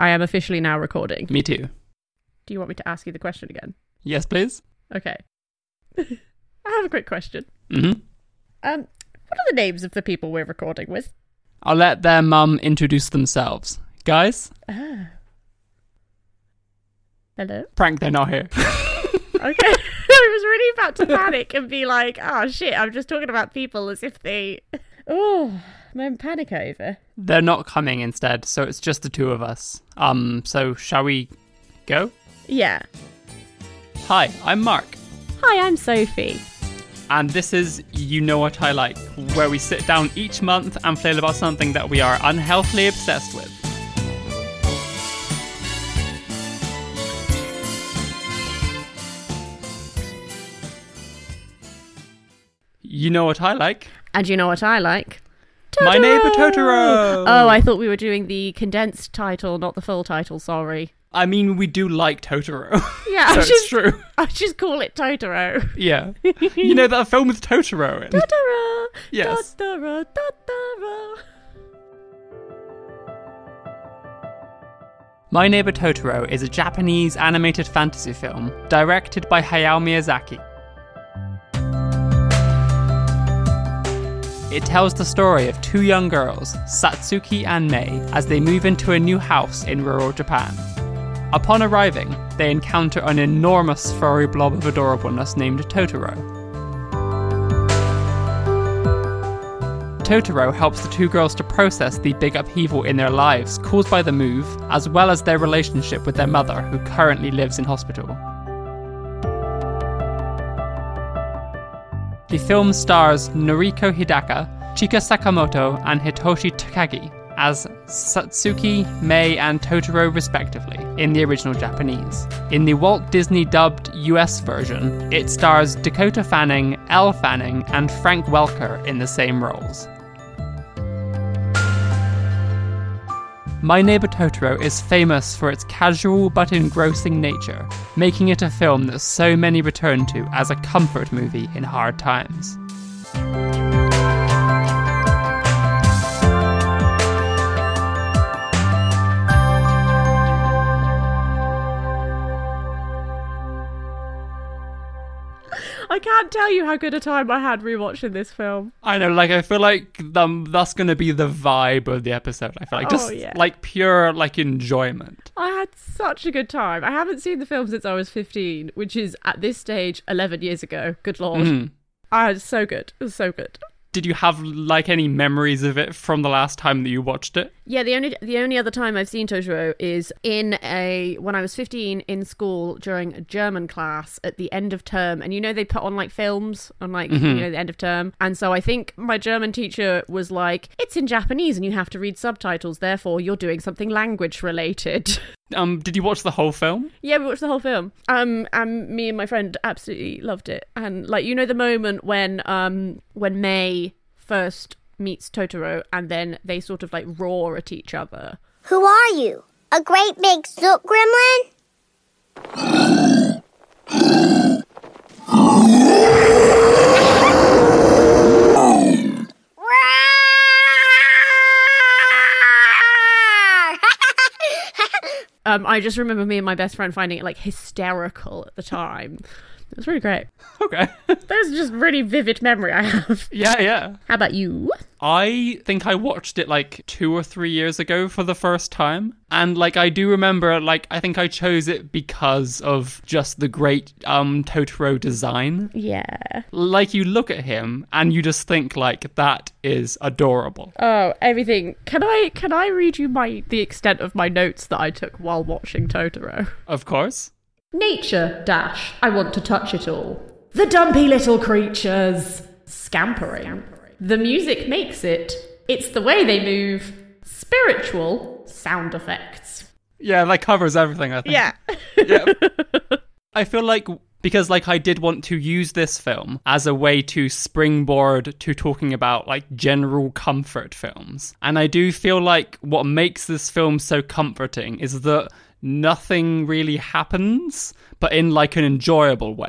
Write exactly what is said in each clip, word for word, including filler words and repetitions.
I am officially now recording. Me too. Do you want me to ask you the question again? Yes, please. Okay. I have a quick question. Mm-hmm. Um, what are the names of the people we're recording with? I'll let their mum introduce themselves. Guys? Ah. Hello? Prank, they're not here. Okay. I was really about to panic and be like, oh shit, I'm just talking about people as if they... Oh, I'm panic over. They're not coming instead, so it's just the two of us. Um, so shall we go? Yeah. Hi, I'm Mark. Hi, I'm Sophie. And this is You Know What I Like, where we sit down each month and flail about something that we are unhealthily obsessed with. You know what I like? And you know what I like? Totoro! My Neighbor Totoro! Oh, I thought we were doing the condensed title, not the full title, sorry. I mean, we do like Totoro. Yeah, so I it's just, true. I just call it Totoro. Yeah. You know that film with Totoro in? Totoro! Yes. Totoro, Totoro. My Neighbor Totoro is a Japanese animated fantasy film directed by Hayao Miyazaki. It tells the story of two young girls, Satsuki and Mei, as they move into a new house in rural Japan. Upon arriving, they encounter an enormous furry blob of adorableness named Totoro. Totoro helps the two girls to process the big upheaval in their lives caused by the move, as well as their relationship with their mother, who currently lives in hospital. The film stars Noriko Hidaka, Chika Sakamoto, and Hitoshi Takagi as Satsuki, Mei, and Totoro respectively, in the original Japanese. In the Walt Disney dubbed U S version, it stars Dakota Fanning, Elle Fanning, and Frank Welker in the same roles. My Neighbor Totoro is famous for its casual but engrossing nature, making it a film that so many return to as a comfort movie in hard times. I can't tell you how good a time I had rewatching this film. I know, like, I feel like um, that's going to be the vibe of the episode. I feel like just, oh, yeah. like, pure, like, enjoyment. I had such a good time. I haven't seen the film since I was fifteen, which is, at this stage, eleven years ago. Good lord. Mm. I had so good. It was so good. Did you have, like, any memories of it from the last time that you watched it? Yeah, the only the only other time I've seen Totoro is in a when I was fifteen in school during a German class at the end of term, and you know they put on like films on like mm-hmm. you know the end of term, and so I think my German teacher was like, "It's in Japanese and you have to read subtitles, therefore you're doing something language related." Um, did you watch the whole film? Yeah, we watched the whole film. Um, and me and my friend absolutely loved it, and like you know the moment when um when Mei first meets Totoro and then they sort of like roar at each other. Who are you? A great big soup gremlin? um, I just remember me and my best friend finding it like hysterical at the time. It was really great. Okay. There's just really vivid memory I have. Yeah, yeah. How about you? I think I watched it like two or three years ago for the first time. And like I do remember, like I think I chose it because of just the great um Totoro design. Yeah. Like you look at him and you just think like that is adorable. Oh, everything. Can I can I read you my the extent of my notes that I took while watching Totoro? Of course. Nature, dash, I want to touch it all. The dumpy little creatures. Scampering. The music makes it. It's the way they move. Spiritual sound effects. Yeah, that covers everything, I think. Yeah. Yeah. I feel like, because like I did want to use this film as a way to springboard to talking about like general comfort films. And I do feel like what makes this film so comforting is that nothing really happens, but in like an enjoyable way.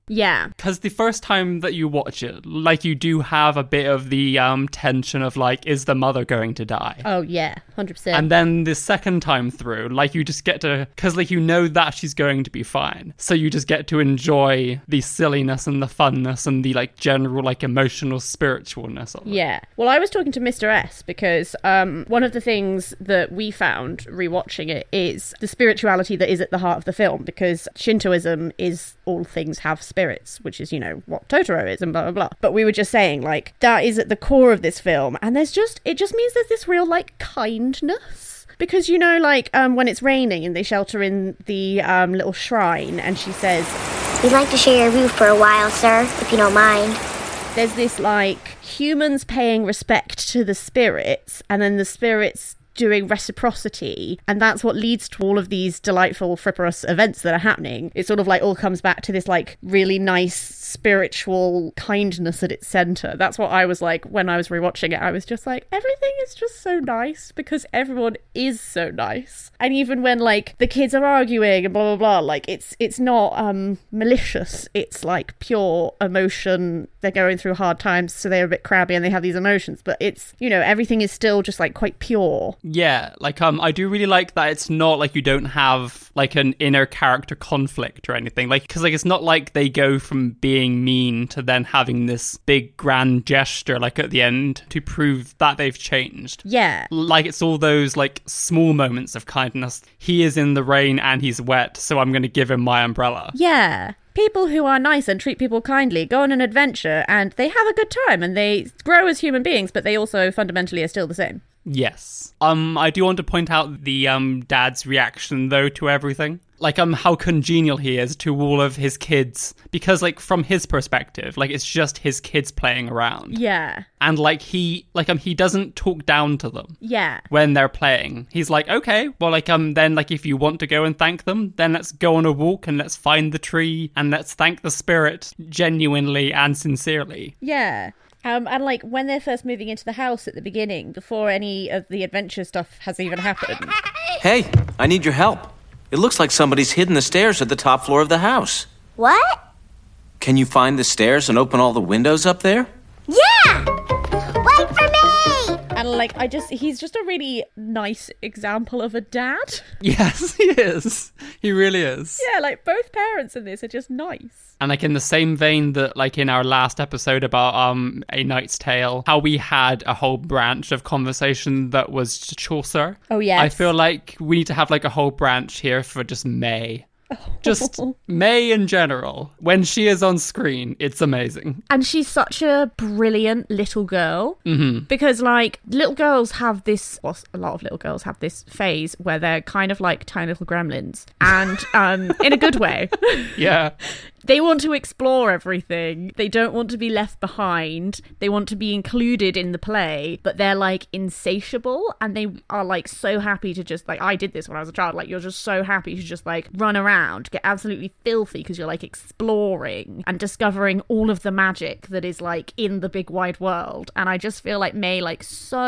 Yeah. Because the first time that you watch it, like, you do have a bit of the um, tension of, like, is the mother going to die? Oh, yeah, one hundred percent. And then the second time through, like, you just get to, because, like, you know that she's going to be fine. So you just get to enjoy the silliness and the funness and the, like, general, like, emotional spiritualness of it. Yeah. Well, I was talking to Mister S because um, one of the things that we found rewatching it is the spirituality that is at the heart of the film, because Shintoism is all things have spirits, which is, you know, what Totoro is and blah, blah, blah. But we were just saying, like, that is at the core of this film. And there's just, it just means there's this real, like, kindness. Because, you know, like, um, when it's raining and they shelter in the um, little shrine and she says, "We'd like to share your roof for a while, sir, if you don't mind." There's this, like, humans paying respect to the spirits and then the spirits doing reciprocity, and that's what leads to all of these delightful fripperous events that are happening. It sort of like all comes back to this like really nice spiritual kindness at its center. That's what I was like when I was rewatching it. I was just like, everything is just so nice because everyone is so nice. And even when like the kids are arguing and blah blah blah, like it's it's not um malicious. It's like pure emotion. They're going through hard times, so they're a bit crabby and they have these emotions, but it's, you know, everything is still just like quite pure. Yeah, like um I do really like that it's not like you don't have like an inner character conflict or anything, like, because like it's not like they go from being mean to then having this big grand gesture like at the end to prove that they've changed. Yeah, like it's all those like small moments of kindness. He is in the rain and he's wet, so I'm going to give him my umbrella. Yeah. People who are nice and treat people kindly go on an adventure and they have a good time and they grow as human beings, but they also fundamentally are still the same. Yes. Um, I do want to point out the um dad's reaction though to everything. Like um how congenial he is to all of his kids, because like from his perspective, like it's just his kids playing around. Yeah. And like he like um he doesn't talk down to them. Yeah. When they're playing. He's like, okay, well like um then like if you want to go and thank them, then let's go on a walk and let's find the tree and let's thank the spirit genuinely and sincerely. Yeah. Um, and like when they're first moving into the house at the beginning, before any of the adventure stuff has even happened. Hey, I need your help. It looks like somebody's hidden the stairs at the top floor of the house. What? Can you find the stairs and open all the windows up there? Yeah! Wait for me! And like, I just, he's just a really nice example of a dad. Yes, he is. He really is. Yeah, like both parents in this are just nice. And like in the same vein that like in our last episode about um A Knight's Tale, how we had a whole branch of conversation that was Chaucer. Oh yes. I feel like we need to have like a whole branch here for just May. Just May in general. When she is on screen, it's amazing. And she's such a brilliant little girl. Mm-hmm. Because, like, little girls have this, well, a lot of little girls have this phase where they're kind of like tiny little gremlins. And um, in a good way. Yeah. They want to explore everything. They don't want to be left behind. They want to be included in the play, but they're like insatiable and they are like so happy to just like, I did this when I was a child. Like you're just so happy to just like run around, get absolutely filthy because you're like exploring and discovering all of the magic that is like in the big wide world. And I just feel like May like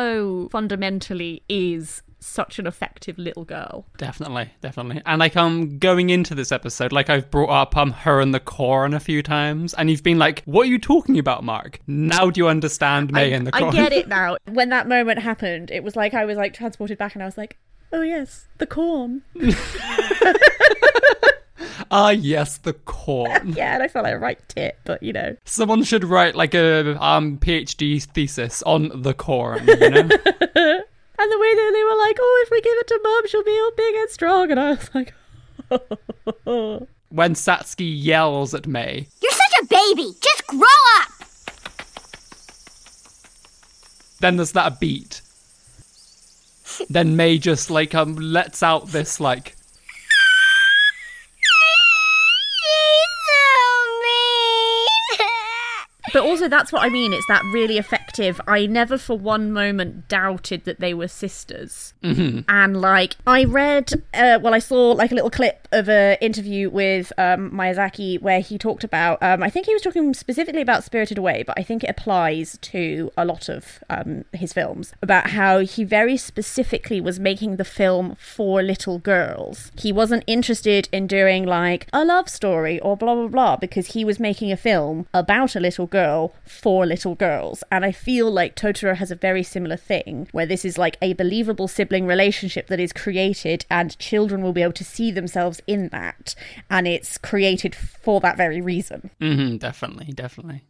so fundamentally is such an effective little girl. Definitely, definitely. And like um going into this episode, like I've brought up um her and the Corn a few times, and you've been like, what are you talking about, Mark? Now do you understand May I, and the Corn? I get it now. When that moment happened, it was like I was like transported back and I was like, oh yes, the Corn. Ah, yes, the Corn. Yeah, and I felt like a right tit, but you know. Someone should write like a um PhD thesis on the Corn, you know? And the way that they were like, oh, if we give it to Mum, she'll be all big and strong. And I was like, oh. When Satsuki yells at May, "You're such a baby! Just grow up!" Then there's that beat. Then May just like um lets out this like, But also, that's what I mean. It's that really effective. I never for one moment doubted that they were sisters. Mm-hmm. And, like, I read, uh, well, I saw, like, a little clip of an interview with um, Miyazaki where he talked about, um, I think he was talking specifically about Spirited Away, but I think it applies to a lot of um, his films, about how he very specifically was making the film for little girls. He wasn't interested in doing like a love story or blah, blah, blah, because he was making a film about a little girl for little girls. And I feel like Totoro has a very similar thing, where this is like a believable sibling relationship that is created and children will be able to see themselves in that, and it's created for that very reason. Mm-hmm, definitely, definitely.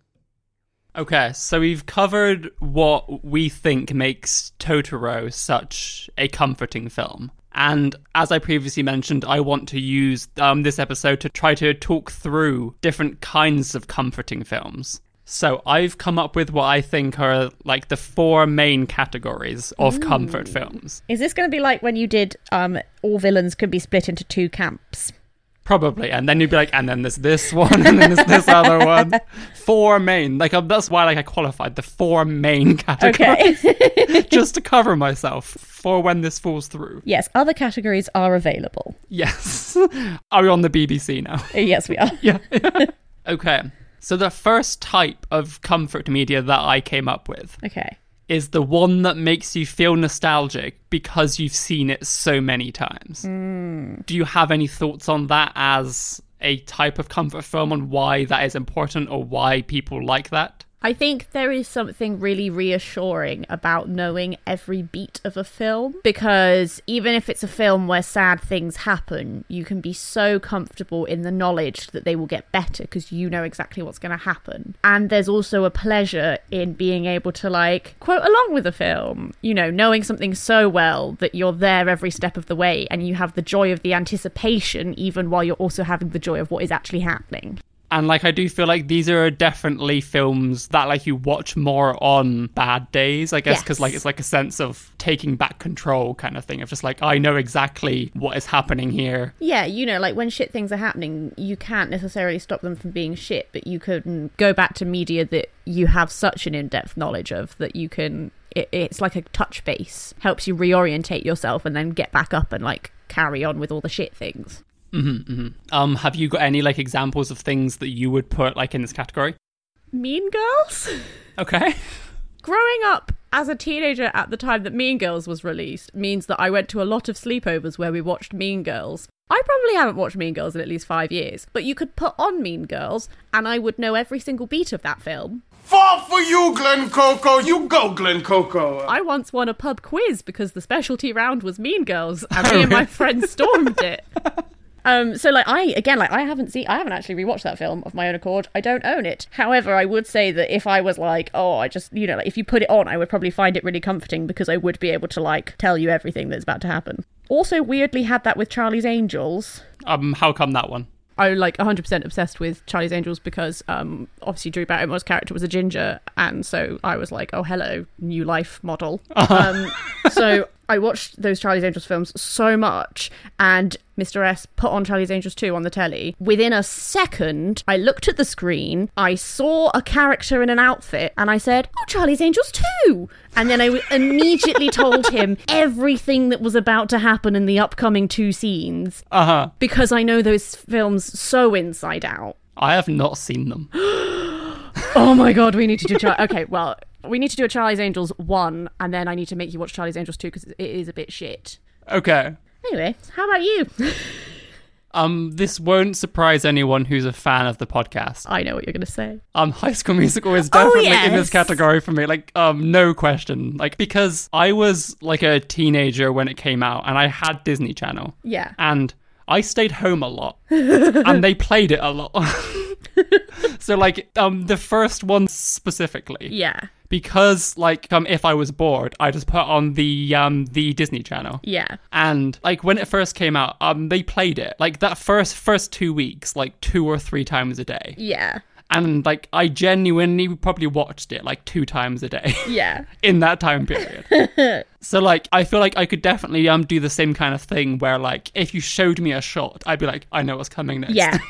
Okay, so we've covered what we think makes Totoro such a comforting film. And as I previously mentioned, I want to use um, this episode to try to talk through different kinds of comforting films. So I've come up with what I think are like the four main categories of Ooh. comfort films. Is this going to be like when you did um, all villains could be split into two camps? Probably. And then you'd be like, and then there's this one, and then there's this other one. Four main. Like, um, that's why like I qualified the four main categories. Okay. Just to cover myself for when this falls through. Yes, other categories are available. Yes. Are we on the B B C now? Yes, we are. Yeah. Okay. So the first type of comfort media that I came up with okay. is the one that makes you feel nostalgic because you've seen it so many times. Mm. Do you have any thoughts on that as a type of comfort film, and why that is important or why people like that? I think there is something really reassuring about knowing every beat of a film, because even if it's a film where sad things happen, you can be so comfortable in the knowledge that they will get better because you know exactly what's going to happen. And there's also a pleasure in being able to like quote along with a film, you know, knowing something so well that you're there every step of the way and you have the joy of the anticipation even while you're also having the joy of what is actually happening. And, like, I do feel like these are definitely films that, like, you watch more on bad days, I guess, because, yes. like, it's like a sense of taking back control kind of thing, of just, like, I know exactly what is happening here. Yeah, you know, like, when shit things are happening, you can't necessarily stop them from being shit, but you can go back to media that you have such an in-depth knowledge of that you can... It, it's like a touch base, helps you reorientate yourself and then get back up and, like, carry on with all the shit things. Mm-hmm, mm-hmm. Um, have you got any like examples of things that you would put like in this category? Mean Girls? Okay. Growing up as a teenager at the time that Mean Girls was released means that I went to a lot of sleepovers where we watched Mean Girls. I probably haven't watched Mean Girls in at least five years, but you could put on Mean Girls and I would know every single beat of that film. Fall for you, Glen Coco. You go, Glen Coco. I once won a pub quiz because the specialty round was Mean Girls and me and my friends stormed it. Um, so, like, I, again, like, I haven't seen, I haven't actually rewatched that film of my own accord. I don't own it. However, I would say that if I was like, oh, I just, you know, like, if you put it on, I would probably find it really comforting because I would be able to, like, tell you everything that's about to happen. Also, weirdly had that with Charlie's Angels. Um, how come that one? I like one hundred percent obsessed with Charlie's Angels because um, obviously Drew Barrymore's character was a ginger, and so I was like, oh, hello, new life model. um, so I watched those Charlie's Angels films so much, and Mister S put on Charlie's Angels two on the telly. Within a second, I looked at the screen, I saw a character in an outfit, and I said, oh, Charlie's Angels two! And then I w- immediately told him everything that was about to happen in the upcoming two scenes. Uh-huh. Because I know those films so inside out. I have not seen them. Oh my god, we need to do... Char- okay, well, we need to do a Charlie's Angels one, and then I need to make you watch Charlie's Angels two, because it is a bit shit. Okay. Anyway, how about you? um, this won't surprise anyone who's a fan of the podcast. I know what you're going to say. Um, High School Musical is definitely oh, yes. in this category for me. Like, um, no question. Like, because I was like a teenager when it came out, and I had Disney Channel. Yeah. And I stayed home a lot, and they played it a lot. So, like, um, the first one specifically. Yeah. Because, like, um, if I was bored, I just put on the um the Disney Channel. Yeah. And, like, when it first came out, um, they played it. Like, that first first two weeks, like, two or three times a day. Yeah. And, like, I genuinely probably watched it, like, two times a day. Yeah. In that time period. So, like, I feel like I could definitely um do the same kind of thing where, like, if you showed me a shot, I'd be like, I know what's coming next. Yeah.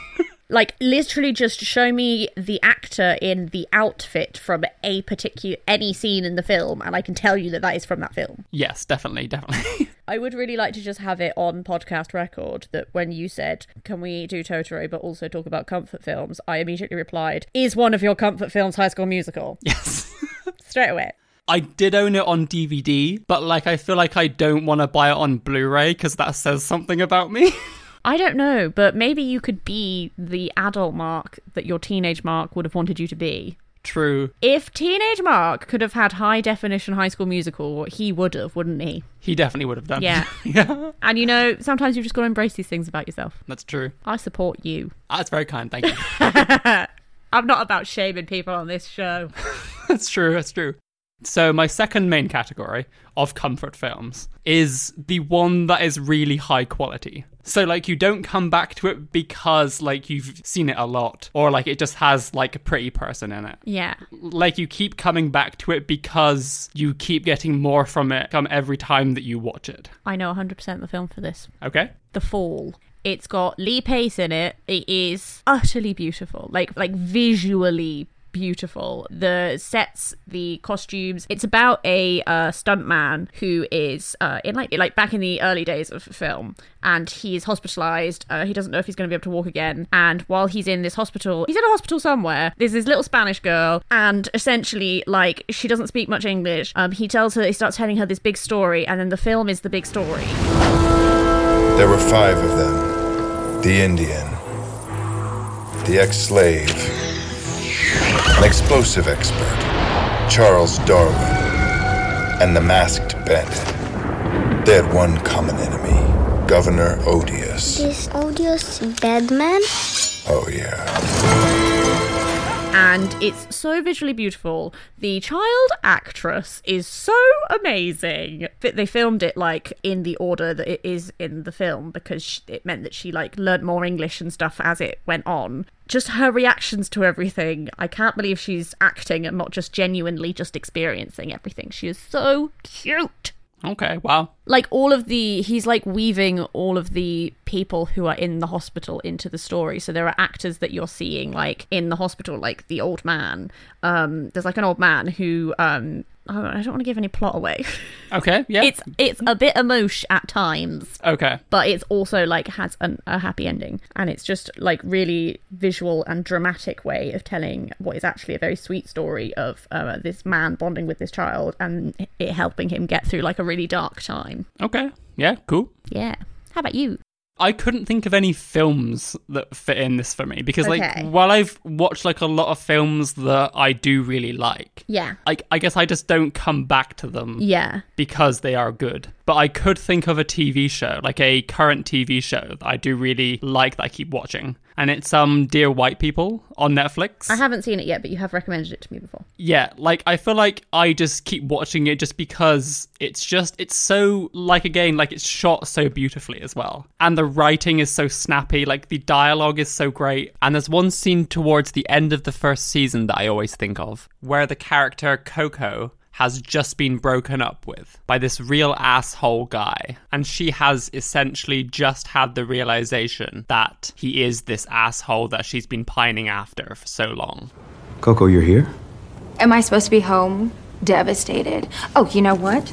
Like, literally just show me the actor in the outfit from a particular, any scene in the film, and I can tell you that that is from that film. Yes, definitely, definitely. I would really like to just have it on podcast record that when you said, can we do Totoro but also talk about comfort films, I immediately replied, is one of your comfort films High School Musical? Yes. Straight away. I did own it on D V D, but like I feel like I don't want to buy it on Blu-ray because that says something about me. I don't know, but maybe you could be the adult Mark that your teenage Mark would have wanted you to be. True. If teenage Mark could have had high definition High School Musical, he would have, wouldn't he? He definitely would have done. Yeah. Yeah. And you know, sometimes you've just got to embrace these things about yourself. That's true. I support you. That's very kind, thank you. I'm not about shaming people on this show. That's true, that's true. So my second main category of comfort films is the one that is really high quality. So like you don't come back to it because like you've seen it a lot or like it just has like a pretty person in it. Yeah. Like you keep coming back to it because you keep getting more from it um, every time that you watch it. I know one hundred percent the film for this. Okay. The Fall. It's got Lee Pace in it. It is utterly beautiful. Like like visually beautiful. The sets, the costumes. It's about a uh, stuntman who is uh, in like like back in the early days of film, and he is hospitalized. Uh, he doesn't know if he's going to be able to walk again. And while he's in this hospital, he's in a hospital somewhere. There's this little Spanish girl, and essentially, like, she doesn't speak much English. Um, he tells her, he starts telling her this big story, and then the film is the big story. There were five of them: the Indian, the ex-slave, an explosive expert, Charles Darwin, and the masked bandit. They had one common enemy, Governor Odious. Is Odious bad man? Oh, yeah. And it's so visually beautiful. The child actress is so amazing. But they filmed it like in the order that it is in the film because it meant that she like learnt more English and stuff as it went on. Just her reactions to everything. I can't believe she's acting and not just genuinely just experiencing everything. She is so cute. Okay, wow. Like all of the, he's like weaving all of the people who are in the hospital into the story. So there are actors that you're seeing like in the hospital, like the old man. Um, there's like an old man who, um, I don't want to give any plot away. Okay, yeah. It's it's a bit emosh at times. Okay. But it's also like has an, a happy ending. And it's just like really visual and dramatic way of telling what is actually a very sweet story of uh, this man bonding with this child and it helping him get through like a really dark time. Okay, yeah, cool. Yeah. How about you? I couldn't think of any films that fit in this for me because, like, Okay. while I've watched like a lot of films that I do really like, Yeah. like I guess I just don't come back to them Yeah. because they are good. But I could think of a T V show, like a current T V show that I do really like that I keep watching, and it's um Dear White People on Netflix. I haven't seen it yet, but you have recommended it to me before. Yeah, like I feel like I just keep watching it just because it's just it's so like again like it's shot so beautifully as well, and the writing is so snappy, like the dialogue is so great. And there's one scene towards the end of the first season that I always think of where the character Coco has just been broken up with by this real asshole guy, and she has essentially just had the realization that he is this asshole that she's been pining after for so long. Coco, you're here? Am I supposed to be home? Devastated. Oh, you know what?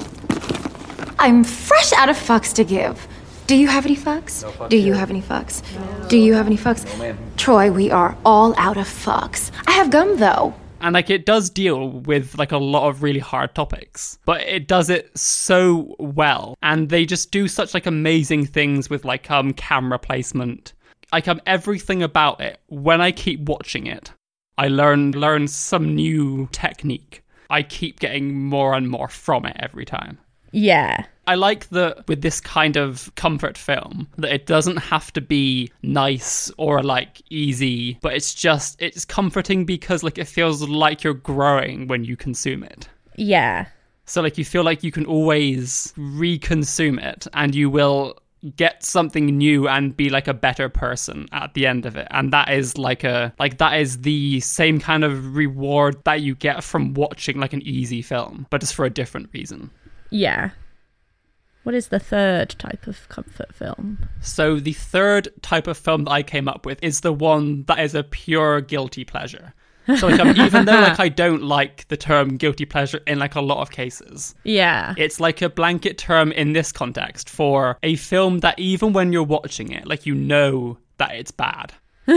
I'm fresh out of fucks to give. Do you have any fucks? No fucks Do you here. have any fucks? No. Do you have any fucks? No, ma'am. Troy, we are all out of fucks. I have gum, though. And like it does deal with like a lot of really hard topics, but it does it so well. And they just do such like amazing things with like um camera placement. Like um everything about it. When I keep watching it, I learn learn some new technique. I keep getting more and more from it every time. Yeah. I like that with this kind of comfort film that it doesn't have to be nice or like easy, but it's just it's comforting because like it feels like you're growing when you consume it. Yeah. So like you feel like you can always reconsume it and you will get something new and be like a better person at the end of it. And that is like a like that is the same kind of reward that you get from watching like an easy film, but just for a different reason. Yeah. What is the third type of comfort film? So the third type of film that I came up with is the one that is a pure guilty pleasure. So like, um, even though like I don't like the term guilty pleasure in like a lot of cases, Yeah. it's like a blanket term in this context for a film that even when you're watching it, like you know that it's bad,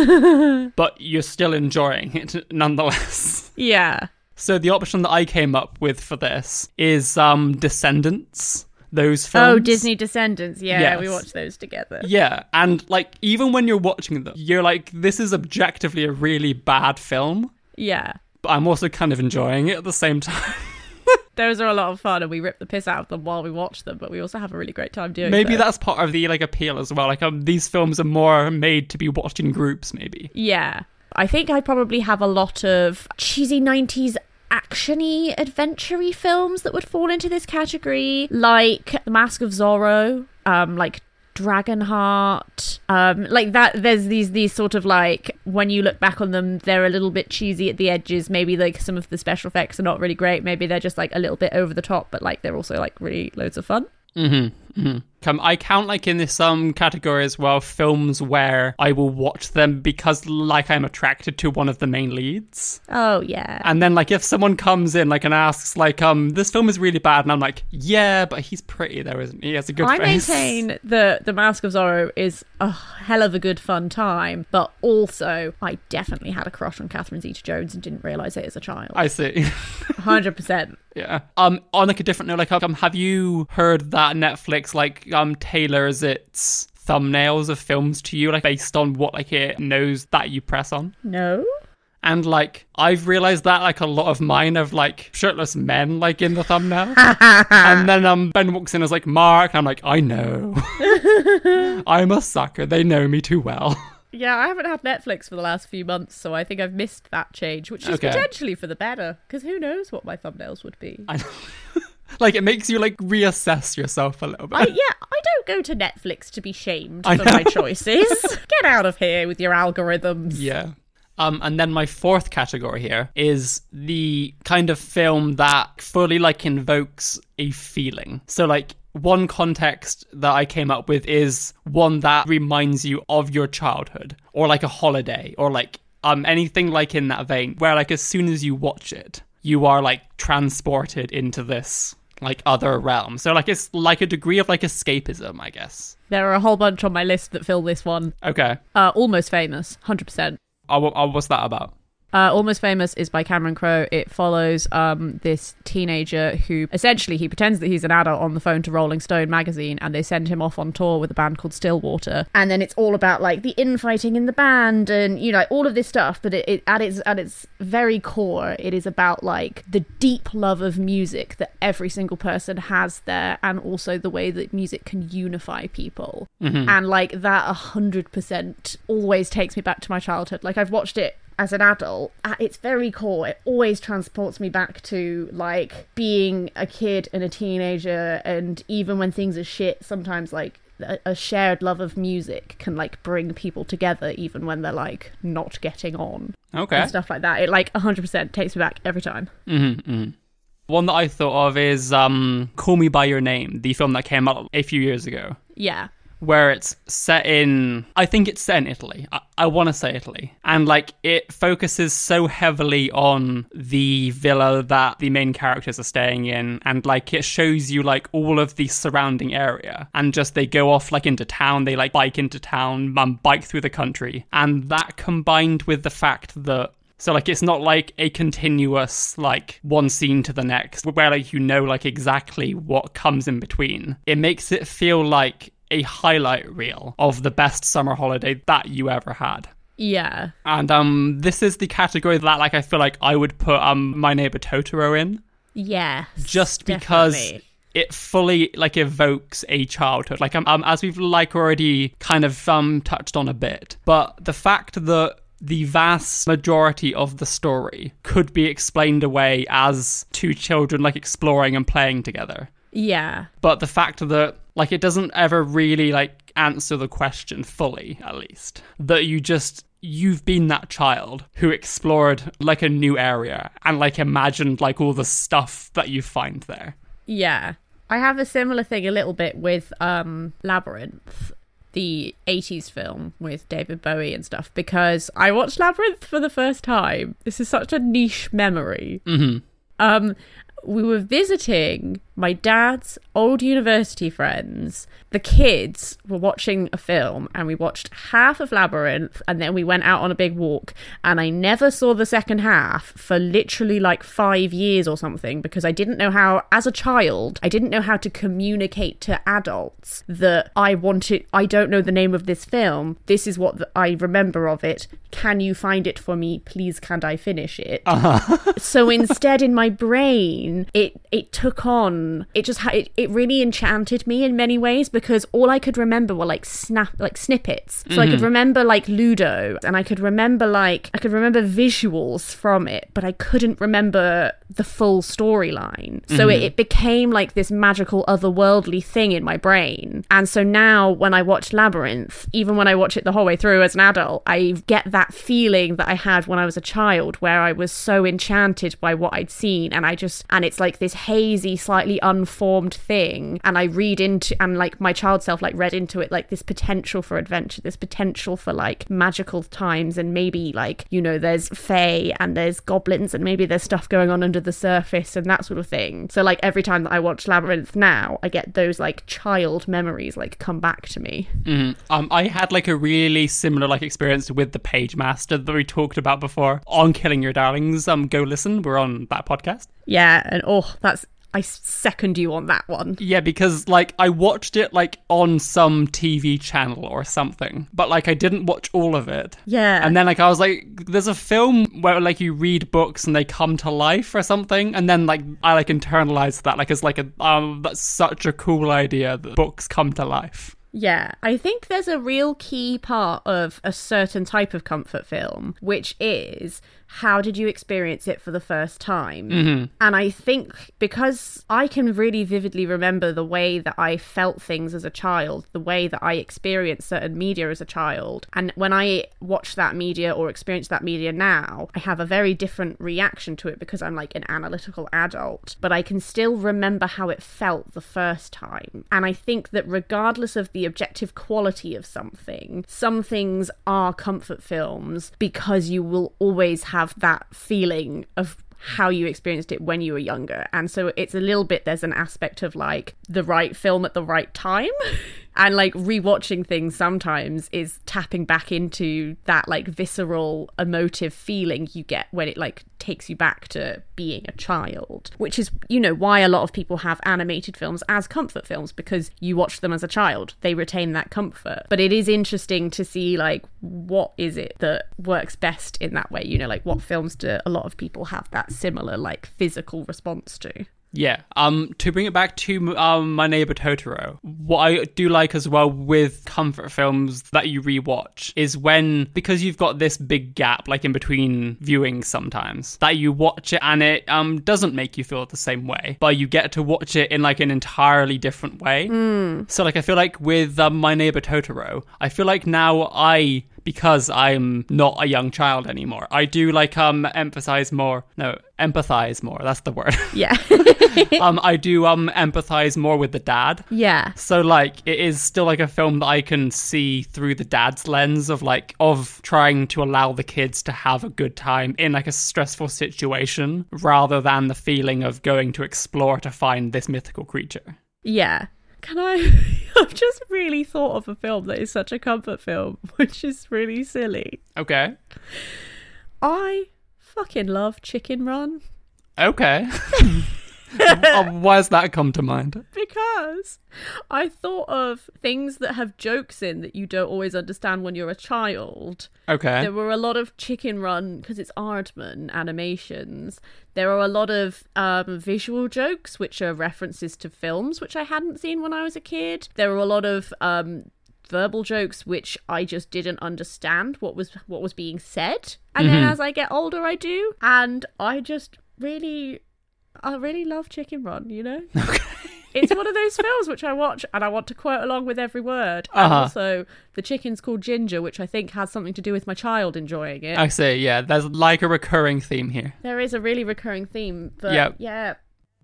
but you're still enjoying it nonetheless. Yeah. So the option that I came up with for this is um, Descendants. Those films. Oh, Disney Descendants. Yeah, Yes. we watched those together. Yeah, and like even when you're watching them, you're like, this is objectively a really bad film, Yeah. but I'm also kind of enjoying it at the same time. Those are a lot of fun, and we rip the piss out of them while we watch them, but we also have a really great time doing Maybe so. that's part of the like appeal as well. Like um, these films are more made to be watched in groups, maybe. Yeah. I think I probably have a lot of cheesy nineties action-y, adventure-y films that would fall into this category, like The Mask of Zorro, um, like Dragonheart, um, like that. There's these these sort of like, when you look back on them, they're a little bit cheesy at the edges. Maybe like some of the special effects are not really great. Maybe they're just like a little bit over the top, but like they're also like really loads of fun. Mm-hmm. Mm-hmm. Um, I count like in this um category as well films where I will watch them because like I'm attracted to one of the main leads. Oh yeah. And then like if someone comes in like and asks like um this film is really bad, and I'm like, yeah, but he's pretty though, isn't he? He has a good I face. maintain that The Mask of Zorro is a hell of a good fun time, but also I definitely had a crush on Catherine Zeta-Jones and didn't realise it as a child. I see. one hundred percent. Yeah. Um. On like a different note, like um, have you heard that Netflix like um tailors its thumbnails of films to you, like based on what like it knows that you press on? No? And like I've realized that like a lot of mine have like shirtless men like in the thumbnail, and then um Ben walks in as like Mark, and I'm like, I know, I'm a sucker. They know me too well. Yeah, I haven't had Netflix for the last few months, so I think I've missed that change, which is Okay. potentially for the better, because who knows what my thumbnails would be. I know. Like it makes you like reassess yourself a little bit. I, yeah, I don't go to Netflix to be shamed I for know. my choices. Get out of here with your algorithms. Yeah. Um, and then my fourth category here is the kind of film that fully like invokes a feeling. So like one context that I came up with is one that reminds you of your childhood, or like a holiday, or like um anything like in that vein, where like as soon as you watch it, you are like transported into this like other realm. So like it's like a degree of like escapism, I guess. There are a whole bunch on my list that fill this one. Okay. Uh, Almost Famous, one hundred percent. Oh, wha- oh, what's that about? Uh, Almost Famous is by Cameron Crowe. It follows um, this teenager who essentially he pretends that he's an adult on the phone to Rolling Stone magazine, and they send him off on tour with a band called Stillwater. And then it's all about like the infighting in the band and you know all of this stuff. But it, it at its at its very core, it is about like the deep love of music that every single person has there, and also the way that music can unify people. Mm-hmm. And like that, a hundred percent always takes me back to my childhood. Like I've watched it as an adult, at its very core, it always transports me back to, like, being a kid and a teenager, and even when things are shit, sometimes, like, a, a shared love of music can, like, bring people together, even when they're, like, not getting on. Okay. And stuff like that. It, like, one hundred percent takes me back every time. Mm-hmm, mm-hmm. One that I thought of is um, Call Me By Your Name, the film that came out a few years ago. Yeah. Where it's set in, I think it's set in Italy. I, I want to say Italy. And like it focuses so heavily on the villa that the main characters are staying in. And like it shows you like all of the surrounding area. And just they go off like into town. They like bike into town, um, bike through the country. And that combined with the fact that So, like, it's not, like, a continuous, like, one scene to the next, where, like, you know, like, exactly what comes in between. It makes it feel like a highlight reel of the best summer holiday that you ever had. Yeah. And, um, this is the category that, like, I feel like I would put, um, My Neighbor Totoro in. Yes. Just because definitely. It fully, like, evokes a childhood. Like, um, um, as we've, like, already kind of, um, touched on a bit. But the fact that the vast majority of the story could be explained away as two children like exploring and playing together. Yeah. But the fact that like it doesn't ever really like answer the question fully, at least, that you just you've been that child who explored like a new area and like imagined like all the stuff that you find there. Yeah. I have a similar thing a little bit with um, Labyrinth, the eighties film with David Bowie and stuff, because I watched Labyrinth for the first time. This is such a niche memory. Mm-hmm. Um, we were visiting my dad's old university friends. The kids were watching a film and we watched half of Labyrinth and then we went out on a big walk, and I never saw the second half for literally like five years or something, because I didn't know how, as a child, I didn't know how to communicate to adults that I wanted, I don't know the name of this film. This is what the, I remember of it. Can you find it for me? Please, can't I finish it? Uh-huh. So instead in my brain, it, it took on It just ha- it, it really enchanted me in many ways, because all I could remember were like snap like snippets. So mm-hmm. I could remember like Ludo, and I could remember like I could remember visuals from it, but I couldn't remember the full storyline. So mm-hmm. it, it became like this magical otherworldly thing in my brain. And so now when I watch Labyrinth, even when I watch it the whole way through as an adult, I get that feeling that I had when I was a child, where I was so enchanted by what I'd seen, and I just and it's like this hazy, slightly unformed thing, and I read into and like my child self like read into it like this potential for adventure, this potential for like magical times, and maybe like, you know, there's fae and there's goblins and maybe there's stuff going on under the surface and that sort of thing. So like every time that I watch Labyrinth now, I get those like child memories like come back to me. Mm. Um, I had like a really similar like experience with the Page Master that we talked about before on Killing Your Darlings. Um, go listen, we're on that podcast. Yeah, and oh, that's I second you on that one. Yeah, because, like, I watched it, like, on some T V channel or something, but, like, I didn't watch all of it. Yeah. And then, like, I was like, there's a film where, like, you read books and they come to life or something, and then, like, I, like, internalized that, like, it's like a, um, that's such a cool idea that books come to life. Yeah, I think there's a real key part of a certain type of comfort film, which is, how did you experience it for the first time? Mm-hmm. And I think because I can really vividly remember the way that I felt things as a child, the way that I experienced certain media as a child, and when I watch that media or experience that media now, I have a very different reaction to it because I'm like an analytical adult, but I can still remember how it felt the first time. And I think that regardless of the objective quality of something, some things are comfort films because you will always have that feeling of how you experienced it when you were younger. And so it's a little bit, there's an aspect of like the right film at the right time. And like rewatching things sometimes is tapping back into that like visceral emotive feeling you get when it like takes you back to being a child, which is, you know, why a lot of people have animated films as comfort films, because you watch them as a child, they retain that comfort. But it is interesting to see like what is it that works best in that way, you know, like what films do a lot of people have that similar like physical response to. Yeah, um, to bring it back to um, My Neighbor Totoro, what I do like as well with comfort films that you rewatch is when, because you've got this big gap, like in between viewings sometimes, that you watch it and it um doesn't make you feel the same way, but you get to watch it in like an entirely different way. Mm. So like I feel like with um, My Neighbor Totoro, I feel like now I... because I'm not a young child anymore, I do like um emphasize more no empathize more that's the word yeah um I do um empathize more with the dad. Yeah, so like it is still like a film that I can see through the dad's lens of like of trying to allow the kids to have a good time in like a stressful situation, rather than the feeling of going to explore to find this mythical creature. Yeah. Can I... I've just really thought of a film that is such a comfort film, which is really silly. Okay. I fucking love Chicken Run. Okay. Why has that come to mind? Because I thought of things that have jokes in that you don't always understand when you're a child. Okay. There were a lot of Chicken Run, because it's Aardman animations. There are a lot of um, visual jokes, which are references to films, which I hadn't seen when I was a kid. There were a lot of um, verbal jokes, which I just didn't understand what was what was being said. And mm-hmm. then as I get older, I do. And I just really... I really love Chicken Run, you know? Okay. It's one of those films which I watch and I want to quote along with every word. Uh-huh. And also, the chicken's called Ginger, which I think has something to do with my child enjoying it. I see, yeah. There's like a recurring theme here. There is a really recurring theme, but yep. yeah.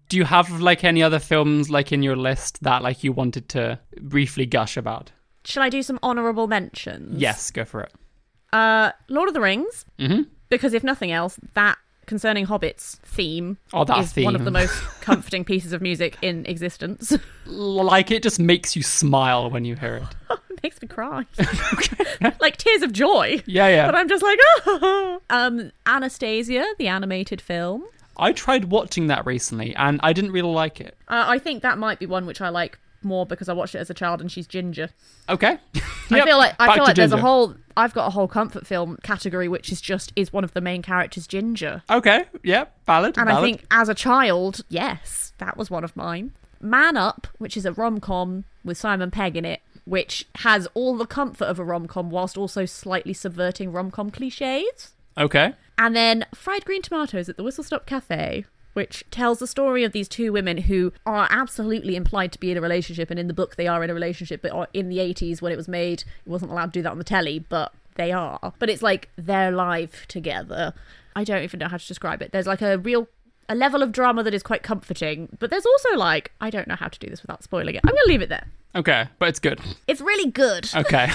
Do you have like any other films like in your list that like you wanted to briefly gush about? Shall I do some honourable mentions? Yes, go for it. Uh, Lord of the Rings. Mm-hmm. Because if nothing else, that Concerning Hobbits theme oh, that is theme. one of the most comforting pieces of music in existence. Like, it just makes you smile when you hear it. It makes me cry. Like tears of joy. Yeah, yeah. But I'm just like, oh. Um, Anastasia, the animated film. I tried watching that recently, and I didn't really like it. Uh, I think that might be one which I like more because I watched it as a child and she's ginger. Okay. I Yep, feel like I back feel to like there's a ginger. whole I've got a whole comfort film category which is just is one of the main characters ginger. Okay, yeah, valid, And valid. I think as a child, yes, that was one of mine. Man Up, which is a rom-com with Simon Pegg in it, which has all the comfort of a rom-com whilst also slightly subverting rom-com cliches. Okay. And then Fried Green Tomatoes at the Whistle Stop Cafe, which tells the story of these two women who are absolutely implied to be in a relationship, and in the book they are in a relationship, but in the eighties when it was made, it wasn't allowed to do that on the telly, but they are. But it's like their life together. I don't even know how to describe it. There's like a real a level of drama that is quite comforting, but there's also like, I don't know how to do this without spoiling it. I'm going to leave it there. Okay, but it's good. It's really good. Okay.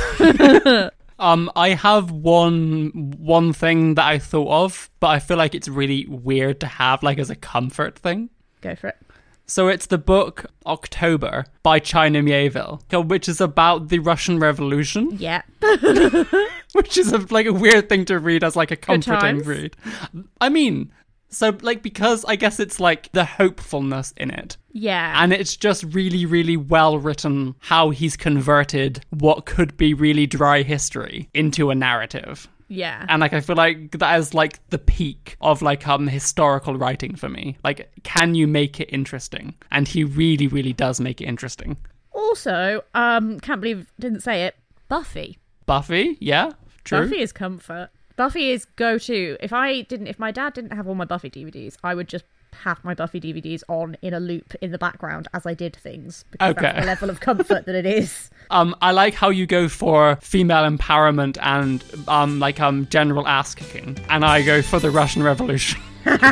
Um, I have one one thing that I thought of, but I feel like it's really weird to have like as a comfort thing. Go for it. So it's the book October by China Miéville, which is about the Russian Revolution. Yeah. Which is a, like a weird thing to read as like a comforting times. read. I mean, so like because I guess it's like the hopefulness in it. Yeah. And it's just really, really well written how he's converted what could be really dry history into a narrative. Yeah. And like I feel like that is like the peak of like um historical writing for me. Like, can you make it interesting? And he really, really does make it interesting. Also, um, can't believe I didn't say it, Buffy. Buffy, yeah, true. Buffy is comfort. Buffy is go-to. If I didn't, if my dad didn't have all my Buffy D V Ds, I would just have my Buffy D V Ds on in a loop in the background as I did things. Because Okay. that's the level of comfort that it is. Um, I like how you go for female empowerment and um like um general ass kicking, and I go for the Russian Revolution.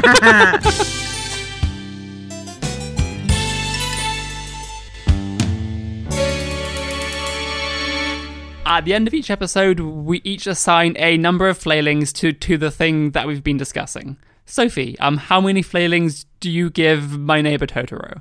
At the end of each episode, we each assign a number of flailings to, to the thing that we've been discussing. Sophie, um, how many flailings do you give My Neighbor Totoro?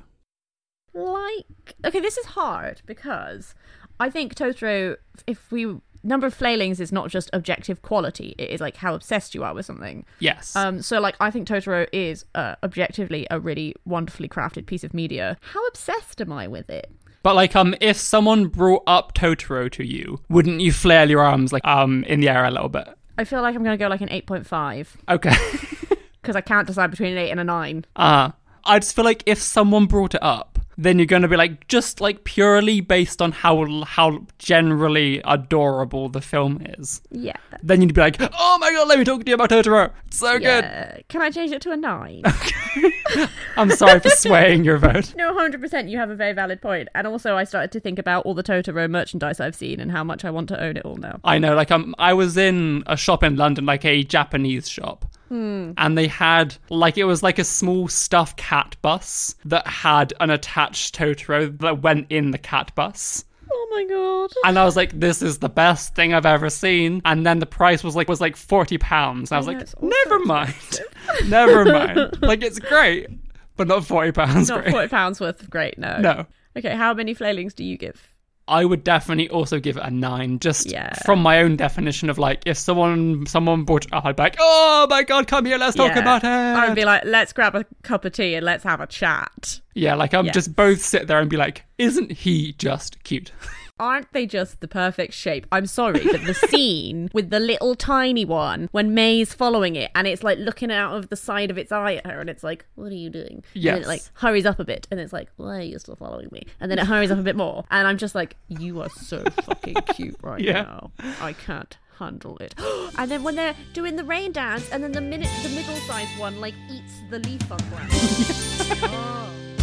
Like, okay, this is hard because I think Totoro, if we, number of flailings is not just objective quality, it is like how obsessed you are with something. Yes. Um, so like, I think Totoro is uh, objectively a really wonderfully crafted piece of media. How obsessed am I with it? But like, um, if someone brought up Totoro to you, wouldn't you flail your arms like um in the air a little bit? I feel like I'm going to go like an eight point five. Okay. Because I can't decide between an eight and a nine. Uh, I just feel like if someone brought it up, then you're going to be like, just like purely based on how how generally adorable the film is. Yeah. Then you'd be like, oh my god, let me talk to you about Totoro. It's so good. Yeah. Can I change it to a nine? I'm sorry for swaying your vote. No, one hundred percent you have a very valid point. And also I started to think about all the Totoro merchandise I've seen and how much I want to own it all now. I know, like um, I was in a shop in London, like a Japanese shop. Hmm. And they had, like, it was like a small stuffed cat bus that had an attached Totoro that went in the cat bus. Oh my god. And I was like, this is the best thing I've ever seen. And then the price was like was like forty pounds. And I was I know, like, it's also never mind. Never mind. Like, it's great, but not forty pounds. Not great. forty pounds worth of great, no. No. Okay, how many flailings do you give? I would definitely also give it a nine, just Yeah. from my own definition of like, if someone someone brought it up, I'd be like, oh my god, come here, let's talk Yeah. about it. I would be like, let's grab a cup of tea and let's have a chat. yeah, like I'm Yes. just both sit there and be like, isn't he just cute? Aren't they just the perfect shape? I'm sorry, but the scene with the little tiny one when May's following it and it's like looking out of the side of its eye at her and it's like, what are you doing? And then Yes. it like hurries up a bit and it's like, why are you still following me? And then it hurries up a bit more and I'm just like, you are so fucking cute right Yeah. now. I can't handle it. And then when they're doing the rain dance and then the minute the middle-sized one like eats the leaf on ground. Oh.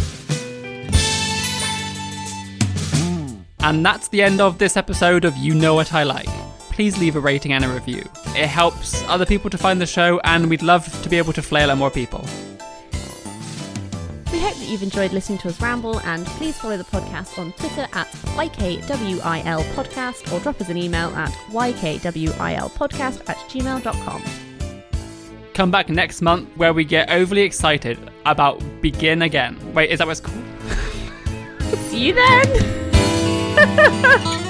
And that's the end of this episode of You Know What I Like. Please leave a rating and a review. It helps other people to find the show, and we'd love to be able to flail at more people. We hope that that you've enjoyed listening to us ramble, and please follow the podcast on Twitter at Y K W I L podcast, or drop us an email at Y K W I L podcast at gmail dot com. Come back next month where we get overly excited about Begin Again. Wait, is that what it's called? See you then!